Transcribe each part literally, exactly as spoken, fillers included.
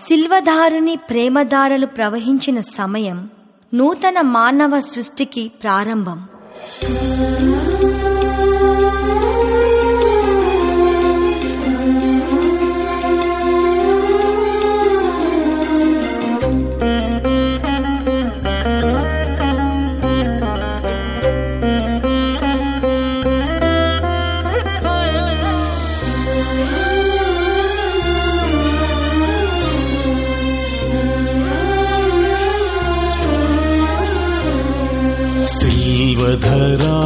సిల్వధారుని ప్రేమధారలు ప్రవహించిన సమయం నూతన మానవ సృష్టికి ప్రారంభం. సిల్వధరా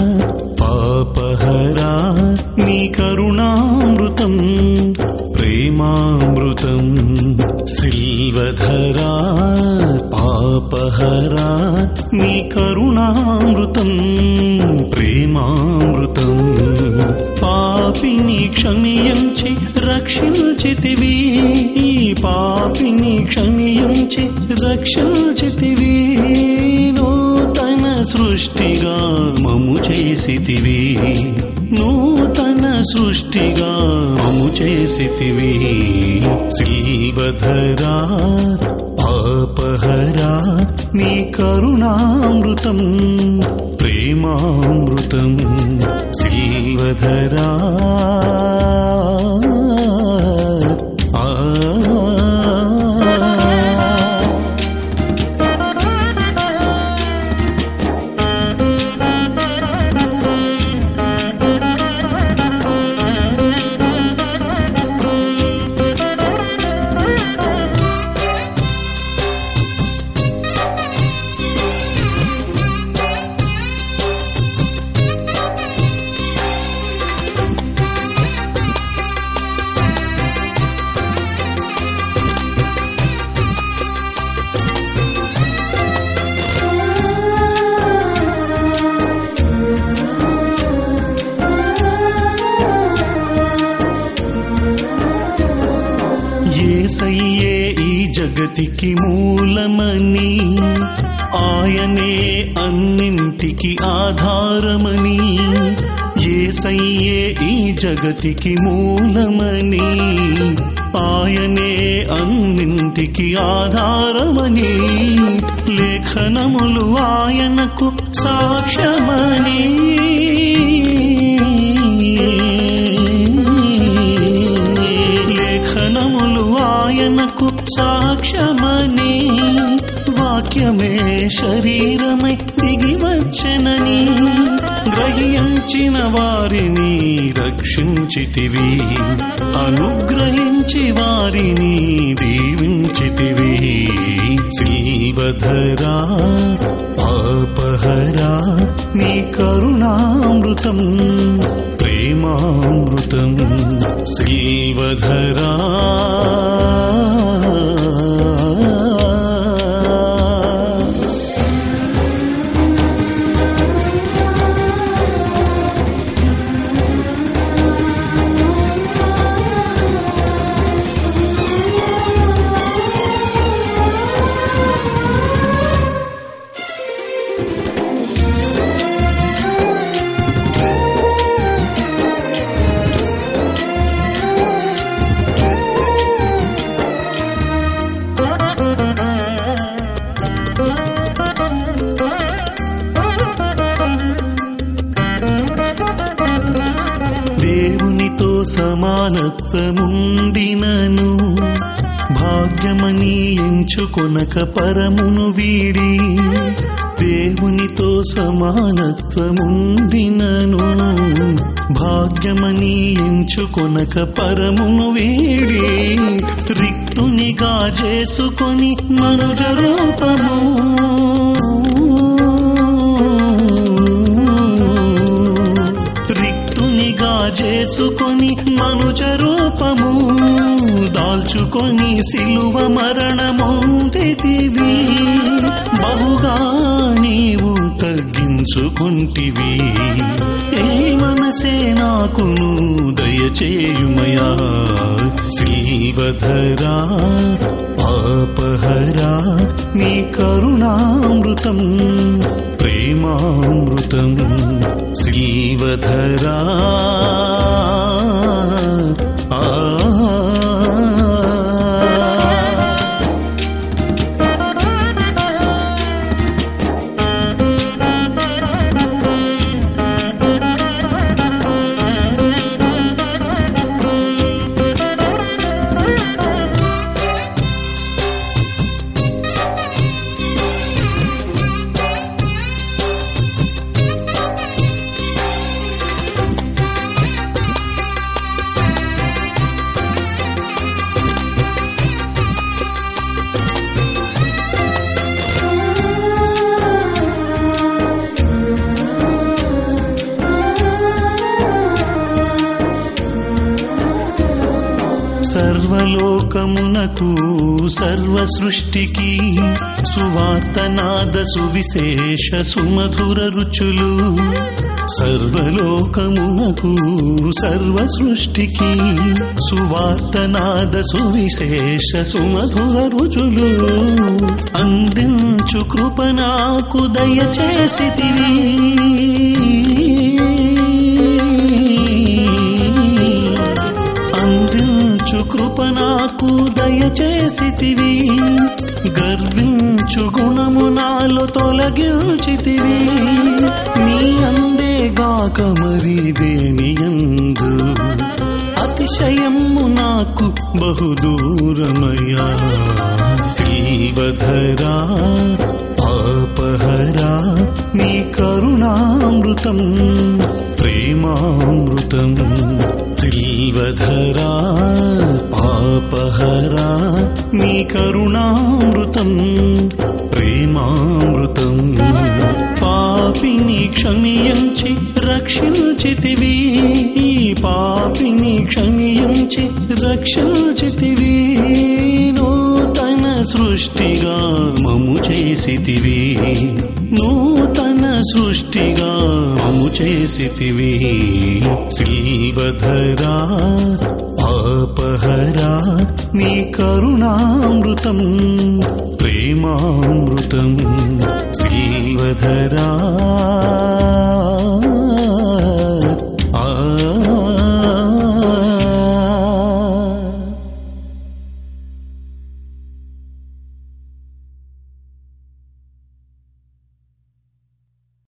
పాపహరా నీ కరుణామృతం ప్రేమామృతం. సిల్వధరా పాపహరా నీ కరుణామృతం ప్రేమామృతం. పాపిని క్షమించి రక్షించితివి, ఈ పాపిని క్షమించి రక్షించితివి. నూతన సృష్టిగా మము చేసితివి, నూతన సృష్టిగా మము చేసితివి. సిల్వధరా పాపహరా నీ కరుణామృతం ప్రేమామృతం. సిల్వధరా ఆ యేసయ్యే ఈ జగతికి మూలమని, ఆయనే అన్నింటికి ఆధారమని. యేసయ్యే ఈ జగతికి మూలమని, ఆయనే అన్నింటికి ఆధారమని. లేఖనములు ఆయనకు సాక్ష్యమని, లేఖనములు ఆయనకు సాక్ష్యమని. వాక్యమే శరీరమై దిగివచ్చెనని గ్రహించిన వారిని రక్షించితివి, అనుగ్రహించి వారిని దీవించితివి. సిల్వధరా పాపహరా నీ కరుణామృతం ప్రేమామృతం. సిల్వధరా దేవునితో సమానత్వముండినను భాగ్యమని ఎంచుకొనక పరమును వీడి. దేవునితో సమానత్వముండినను భాగ్యమని ఎంచుకొనక పరమును వీడి. రిక్తునిగా చేసుకొని మనుజ రూపము, చేసుకొని మనుజ రూపము దాల్చుకొని సిలువ మరణమొందితివి. బహుగా నీవు తగ్గించుకుంటివి, ఏ మనసే నాకును దయచేయుమయా. సిల్వధరా పాపహరా నీ కరుణామృతం ప్రేమామృతం. సిల్వధరా ఆ సర్వలోకమునకు సర్వ సృష్టికి సువార్తనాద సువిశేష సుమధుర రుచులు సర్వలోకమునకు సర్వ సృష్టికి సువార్తనాద సువిశేష సుమధుర రుచులు అందించు కృప నాకు దయచేసితివి అందించు కృప నాకు దయచేసితివి గర్వించు గుణము నాలో తొలగించితివి నీ అందేగాక మరి దేనియందు అతిశయము నాకు బహుదూరమయ్యా తిల్వధరా పాపహరా నీ కరుణామృతం ప్రేమామృతం తిల్వధరా పాపహరా నీ కరుణామృతం ప్రేమామృతం పాపిని క్షమించి రక్షించితివి ఈ పాపిని క్షమించి రక్షించితివి నూతన సృష్టిగా మము చేసితివి నూతన సృష్టిగా మము చేసితివి సిల్వధరా పాపహరా నీ కరుణామృతం ప్రేమామృతం సిల్వధరా